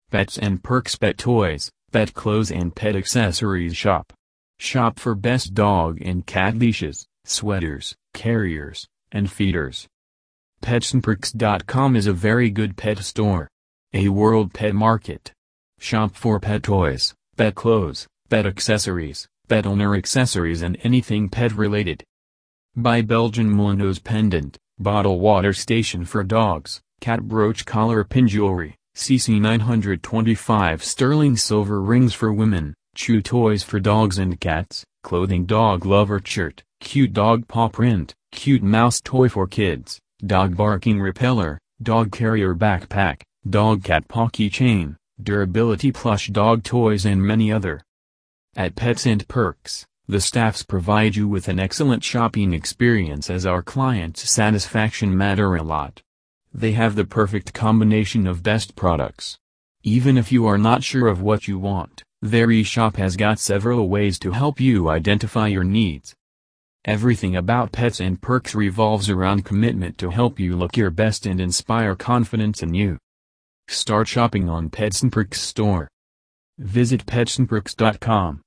Pets and Perks Pet Toys, Pet Clothes and Pet Accessories Shop. Shop for best dog and cat leashes, sweaters, carriers, and feeders. PetsandPerks.com is a very good pet store. A world pet market. Shop for pet toys, pet clothes, pet accessories, pet owner accessories and anything pet related. Buy Belgian Molyneux pendant, bottle water station for dogs, cat brooch collar pin jewelry, CC 925 sterling silver rings for women, chew toys for dogs and cats, clothing dog lover shirt, cute dog paw print, cute mouse toy for kids, dog barking repeller, dog carrier backpack, dog cat paw keychain, durability plush dog toys and many other. At Pets and Perks, the staffs provide you with an excellent shopping experience as our clients' satisfaction matter a lot. They have the perfect combination of best products. Even if you are not sure of what you want, their e-shop has got several ways to help you identify your needs. Everything about Pets and Perks revolves around commitment to help you look your best and inspire confidence in you. Start shopping on Pets and Perks store. Visit PetsandPerks.com.